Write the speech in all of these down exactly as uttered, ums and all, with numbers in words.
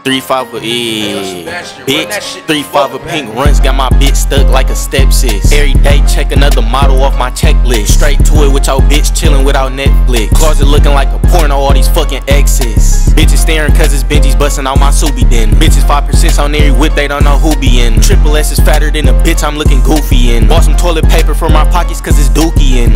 Three five of E, bitch. Three five of pink runs, got my bitch stuck like a stepsis. Every day check another model off my checklist. Straight to it with your bitch chillin' without Netflix. Closet looking like a porno, all these fucking exes. Bitches staring cause it's Benji's bustin' out my Subi den. Bitches five percent on every whip, they don't know who be in. Triple S is fatter than a bitch, I'm looking goofy in. Bought some toilet paper for my pockets cause it's dookie in.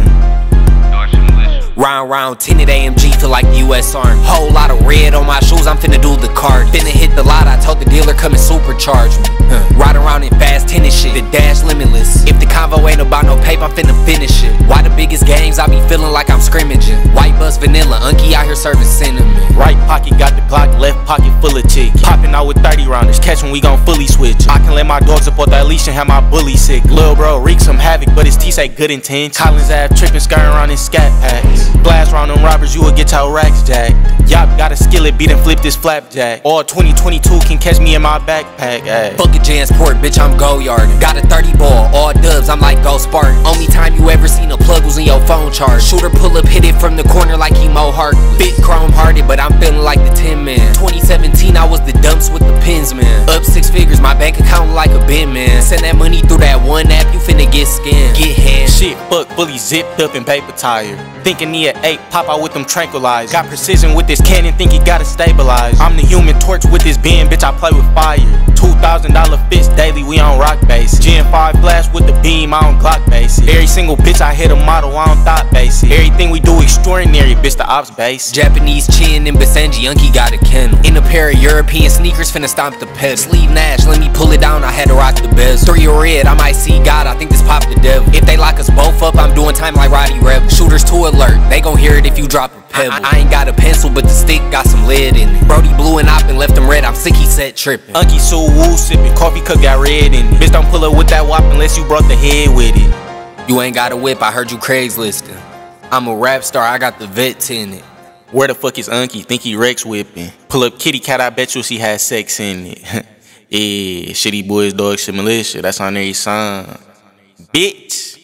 Round round tinted A M G feel like the U S Army. Whole lot of red on my shoes, I'm finna do the card. Finna hit the lot, I told the dealer come and supercharge me. huh. Ride around in fast tennis shit, the dash limitless. If the convo ain't about no paper, I'm finna finish it. Why the biggest games, I be feeling like I'm scrimmaging. White bus vanilla, Unky out here serving cinnamon. Right pocket got the Glock, left pocket full of chicken. Popping out with thirty rounders, catch when we gon' fully switch. I can let my dogs up off that leash and have my bully sick. Lil bro wreak some havoc, but his T say good intent. Collins ass trippin', skirting around in scat packs. Blast round them robbers, you will get your racks jacked. Y'all got a skillet, beat and flip this flapjack. All twenty twenty-two can catch me in my backpack. Ay. Fuck a Jansport, bitch, I'm go yarding. Got a thirty ball, all dubs, I'm like go Spartan. Only time you ever seen a plug was in your phone charge. Shooter pull up, hit it from the corner like he Mo Hart. Bit chrome hearted, but I'm feeling like the Tin Man. twenty seventeen, I was the dumps with the pins, man. Up six figures, my bank account like a bin, man. Send that money through that one app, you finna get scammed. Get hands. Shit, fuck, fully zipped up in paper tire. Thinking he at eight, pop out with them tranquilized. Got precision with this cannon, think he gotta stabilize. I'm the human torch with this bin, bitch, I play with fire. Two thousand dollar fits daily, we on rock base. G M five flash with the beam, I on Glock base. Every single bitch I hit a model, I on thought base. Everything we do extraordinary, bitch, the ops base. Japanese chin and Basenji, Unky got a kennel. In a pair of European sneakers, finna stomp the pedal. Sleeve Nash, let me pull it down, I had to rock the bezel. Three or red, I might see God, I think this pop the devil. If they lock us both up, I'm doing time like Roddy Rebel. Shooters to alert, they gon' hear it if you drop a pebble. I, I ain't got a pencil, but the stick got some lead in it. Brody blew an op and left him red, I'm sick, he said trippin'. Unky so woo sippin', coffee cup got red in it. Bitch, don't pull up with that wop unless you brought the head with it. You ain't got a whip, I heard you Craigslistin'. I'm a rap star, I got the vet in it. Where the fuck is Unky? Think he Rex whipping. Pull up kitty cat, I bet you she has sex in it. Yeah, shitty boys, dog shit militia, that's on every song. Bitch.